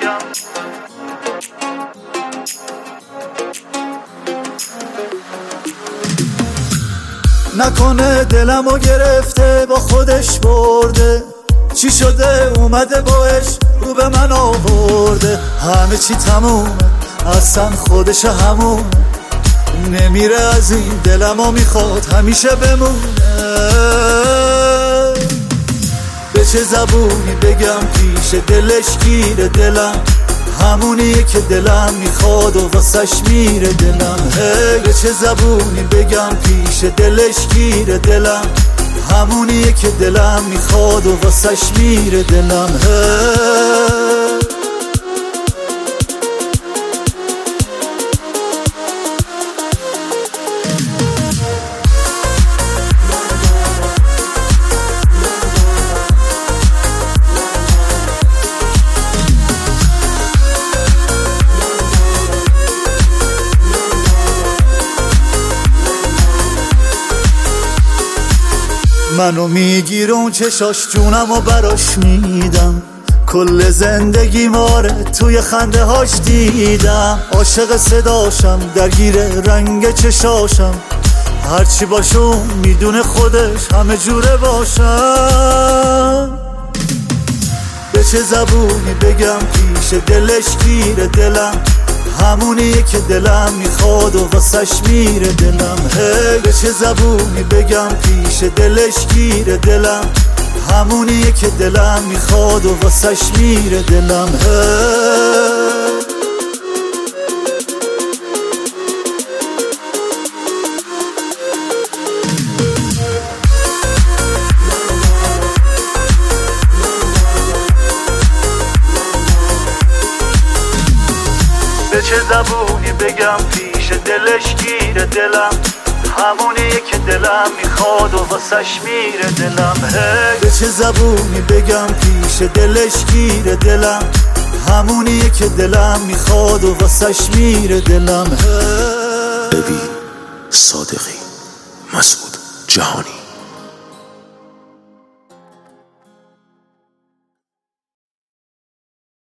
نکنه دلمو گرفته با خودش برده، چی شده اومده باش رو به من آورده. همه چی تمومه اصلا خودش همونه، نمیره از این دلمو میخواد همیشه بمونه. به چه زبونی بگم پیش دلش گیره دلم، همونیه که دلم میخواد و واسش میره دلم. به چه زبونی بگم پیش دلش گیره دلم، همونیه که دلم میخواد و واسش میره دلم. منو میگیر اون چشاش جونم و براش میدم، کل زندگی ماره توی خنده هاش دیدم. عاشق صداشم درگیر رنگ چشاشم، هرچی باشم میدونه خودش همه جوره باشم. به چه زبونی بگم پیش دلش گیره دلم، همونیه که دلم میخواد و واسش میره دلم. به چه زبونی بگم پیش دلش گیره دلم، همونیه که دلم میخواد و واسش میره دلم. به چه زبونی بگم پیش دلش گیره دلم، همونیه که دلم میخواد و واسش میره دلم. به چه زبونی بگم پیش دلش گیره دلم، همونیه که دلم میخواد و واسش میره دلم. ببین صادقی، مسعود جهانی.